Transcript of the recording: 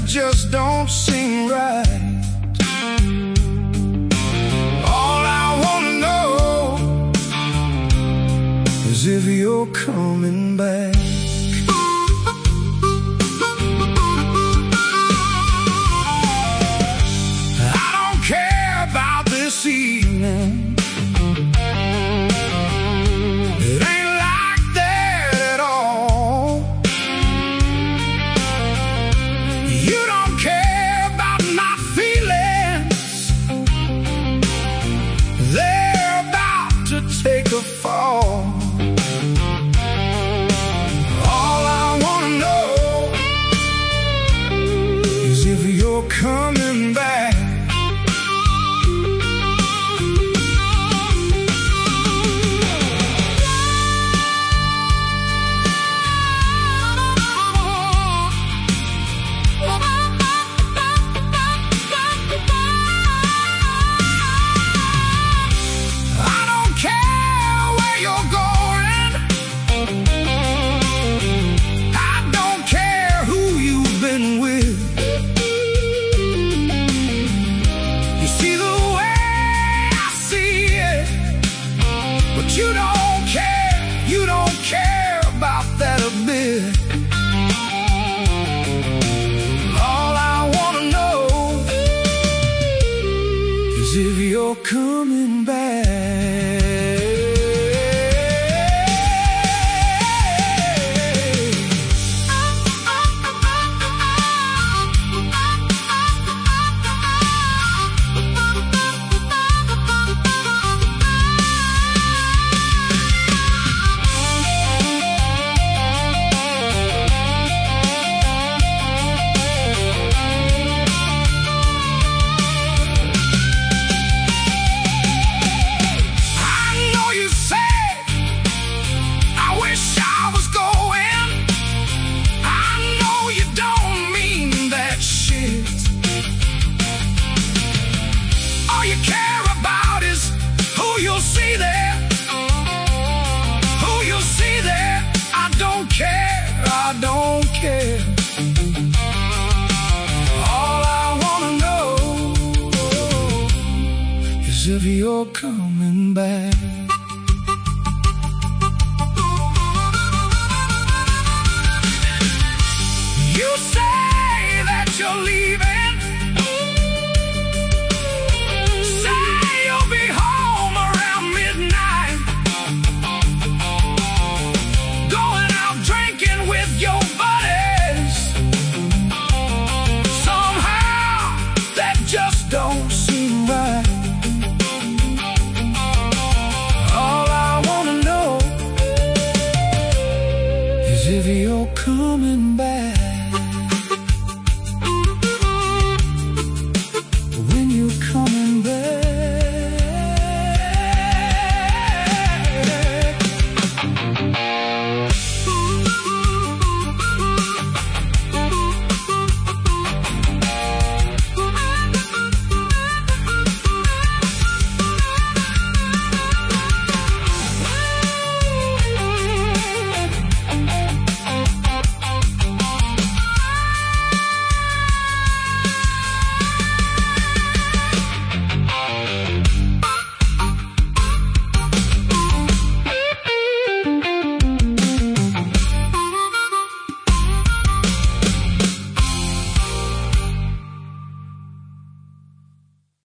just don't seem right. All I wanna know is if you're coming back. I don't care about this evening. It ain't like that at all. You don't care about my feelings. They're about to take a fall. All I wanna know is if you're coming back. You don't care about that a bit. All I wanna know is if you're coming back. I don't care. All I wanna know is if you're coming back. You say that you're leaving.